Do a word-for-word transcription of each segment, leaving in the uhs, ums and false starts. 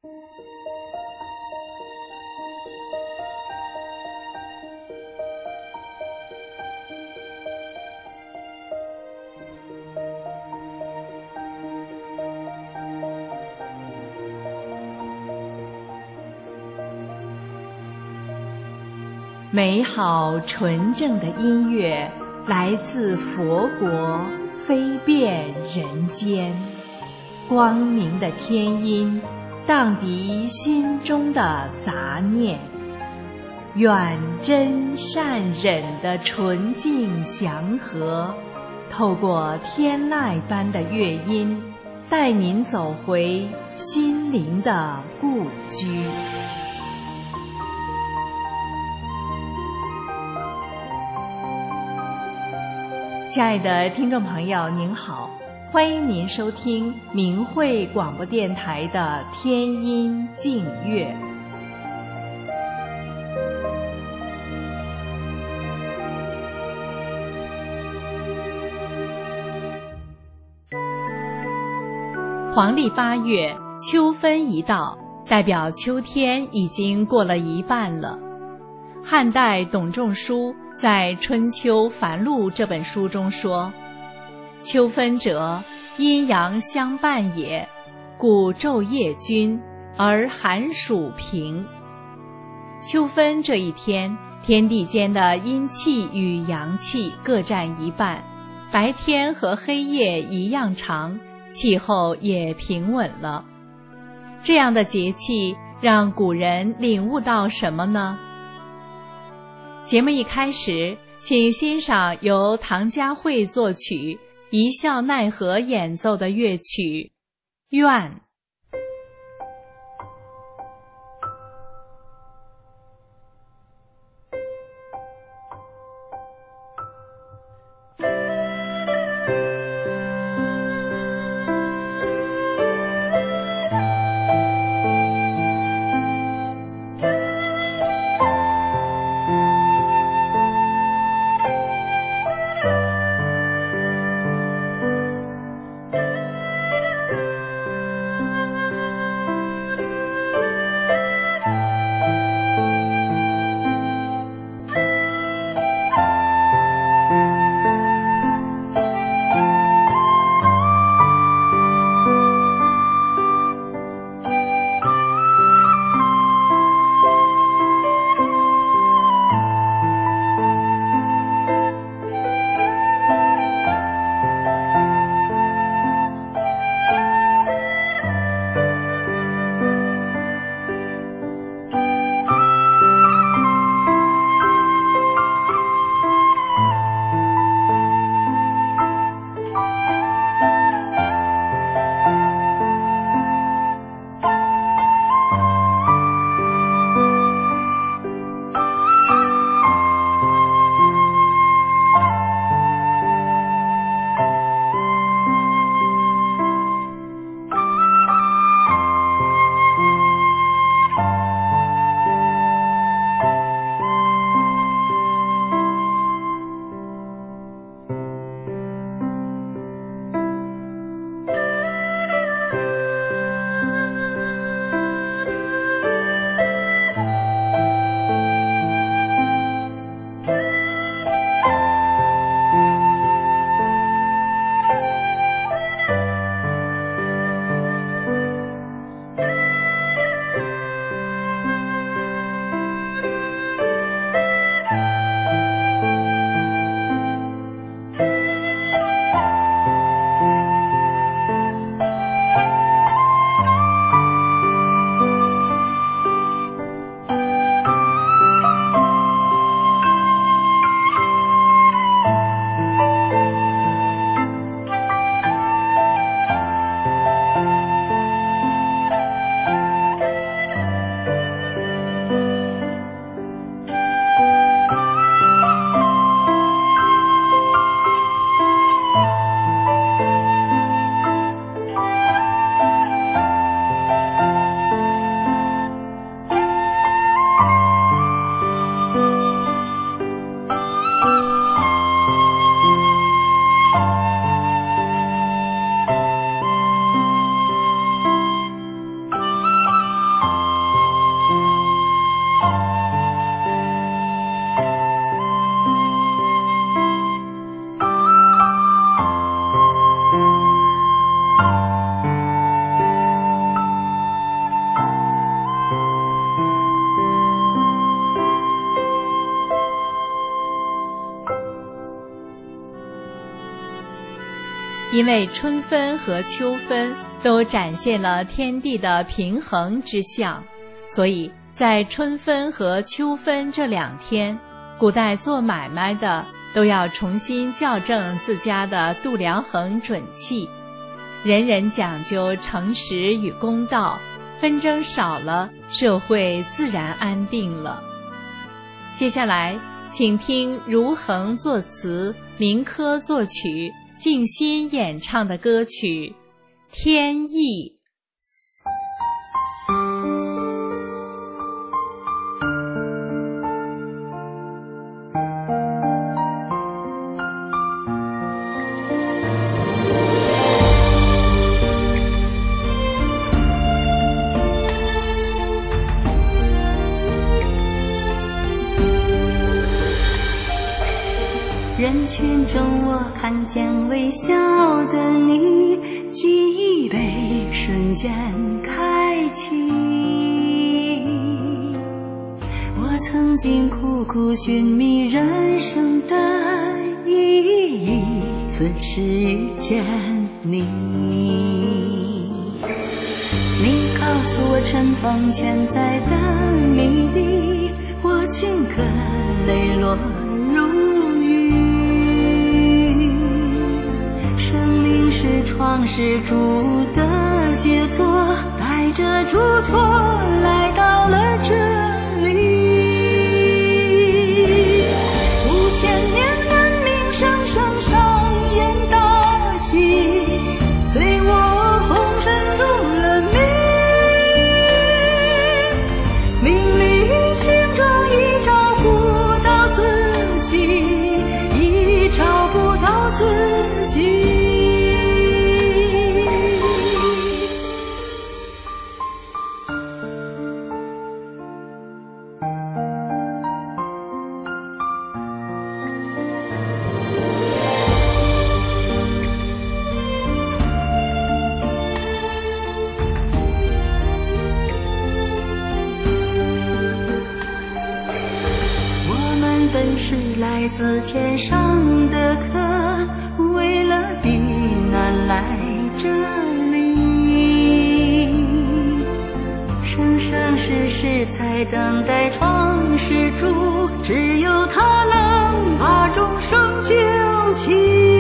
美好纯正的音乐来自佛国，飞遍人间。光明的天音荡涤心中的杂念，愿真善忍的纯净祥和，透过天籁般的乐音，带您走回心灵的故居。亲爱的听众朋友您好，欢迎您收听明慧广播电台的天音静乐。黄历八月，秋分一到，代表秋天已经过了一半了。汉代董仲舒在《春秋繁露》这本书中说：秋分者，阴阳相伴也，故昼夜均，而寒暑平。秋分这一天，天地间的阴气与阳气各占一半，白天和黑夜一样长，气候也平稳了。这样的节气让古人领悟到什么呢？节目一开始，请欣赏由唐佳慧作曲、一笑奈何演奏的乐曲《愿》。 因为春分和秋分都展现了天地的平衡之象，所以在春分和秋分这两天，古代做买卖的都要重新校正自家的度量衡准契，人人讲究诚实与公道，纷争少了，社会自然安定了。接下来请听如衡作词，明科作曲，静心演唱的歌曲《天意》。 人群中我看见微笑的你，记忆被瞬间开启。我曾经苦苦寻觅人生的意义，此时遇见你。你告诉我尘封潜在的谜底，我顷刻泪落如雨。生命是创世主的杰作，带着嘱托来到了这里。五千年文明生生上演大戏，醉我红尘入了迷。名利情状已找不到自己，已找不到自己。本是来自天上的客，为了避难来这里，生生世世在等待创世主，只有他能把众生救起。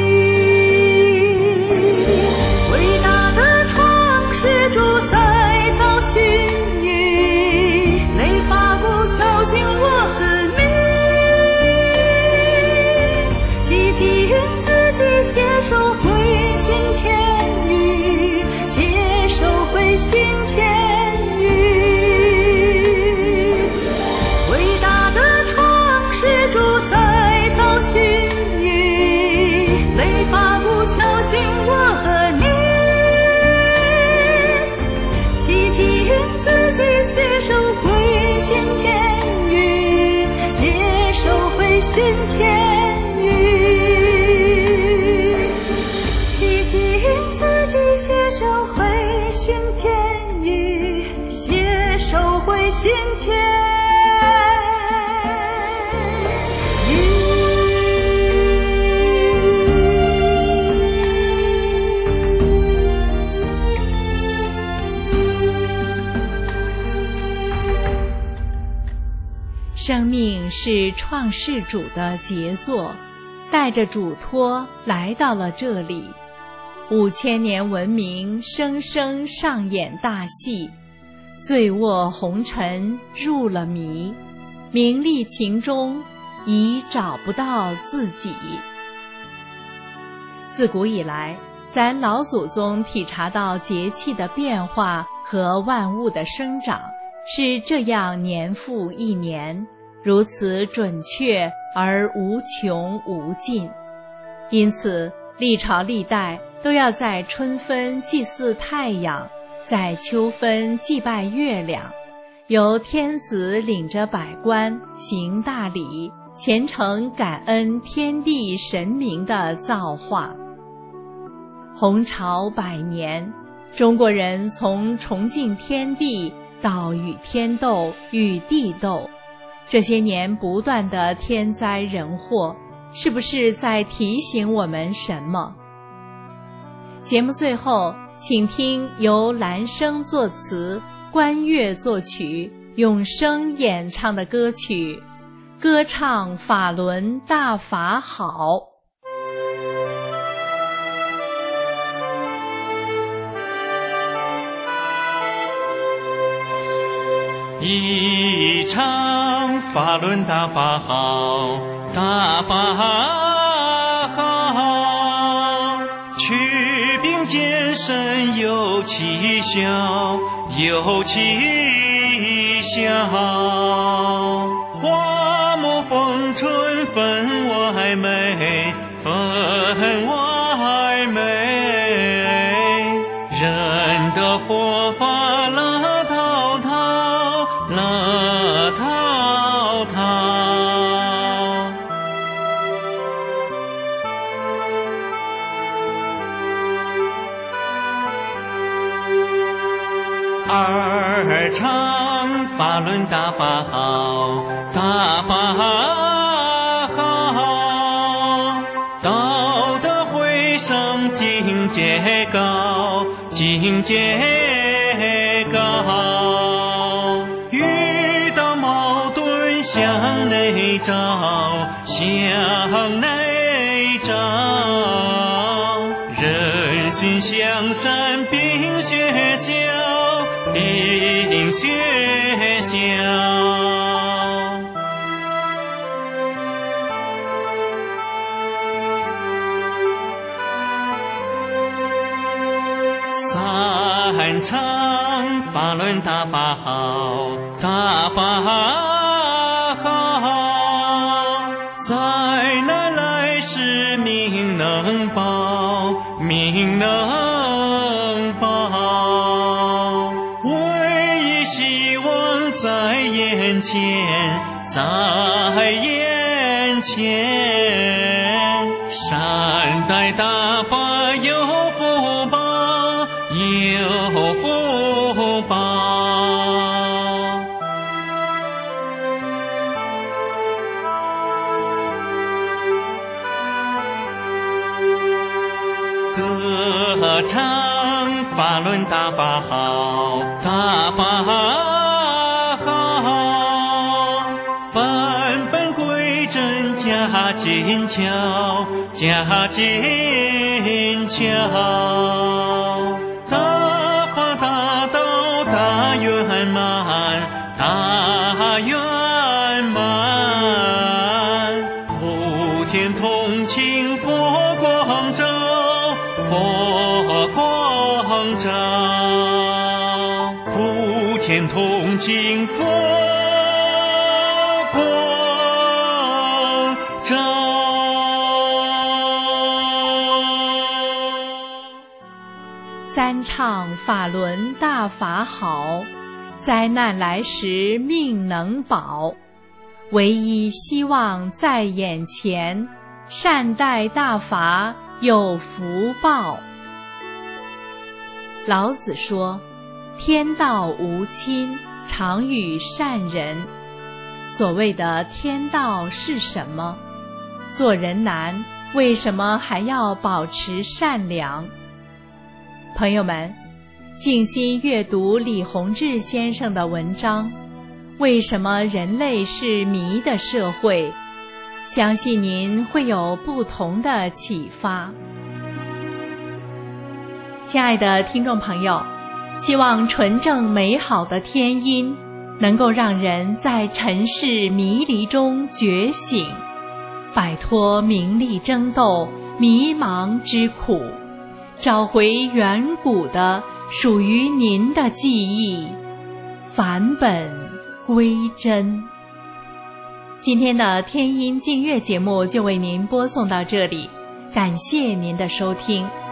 伟大的创世主再造新宇，雷发不敲醒我和你，自己携手会心天宇，携手会心天宇。伟大的创世主再造新宇，雷发不敲醒我和你，齐齐自己携手会心天宇，携手会心天宇。携手会心天宇，携手会心天宇。 生命是创世主的杰作，带着嘱托来到了这里。五千年文明生生上演大戏，醉卧红尘入了迷，名利情中已找不到自己。自古以来，咱老祖宗体察到节气的变化和万物的生长，是这样年复一年，如此准确而无穷无尽。因此历朝历代都要在春分祭祀太阳，在秋分祭拜月亮，由天子领着百官行大礼，虔诚感恩天地神明的造化。红朝百年，中国人从崇敬天地到与天斗、与地斗，这些年不断的天灾人祸，是不是在提醒我们什么？ 节目最后，请听由兰生作词、关悦作曲、永生演唱的歌曲《歌唱法轮大法好》。 一唱法轮大法好，大法好，祛病健身有奇效，有奇效。花木逢春分外美，分外美。人的活法乐滔滔，乐滔滔。二唱法轮大法好，大法好，道德回升境界高，境界高。遇到矛盾向内找，向内找。人心向善并学效，并学效。三唱法轮大法好，大法好，灾难来时命能保，命能保。唯一希望在眼前，在眼前。善待大法有福报，有福报。歌唱法轮大法好，大法好，返本归真加紧巧，加紧巧。大法大道大圆满，大圆满。普天同庆佛光照，佛光照。普天同庆佛光照。 三唱法轮大法好，灾难来时命能保。唯一希望在眼前，善待大法有福报。老子说，天道无亲，常与善人。所谓的天道是什么？做人难，为什么还要保持善良？朋友们，静心阅读李洪志先生的文章，为什么人类是迷的社会？相信您会有不同的启发。亲爱的听众朋友，希望纯正美好的天音能够让人在尘世迷离中觉醒，摆脱名利争斗、迷茫之苦，找回远古的属于您的记忆，返本归真。今天的天音净月节目就为您播送到这里，感谢您的收听。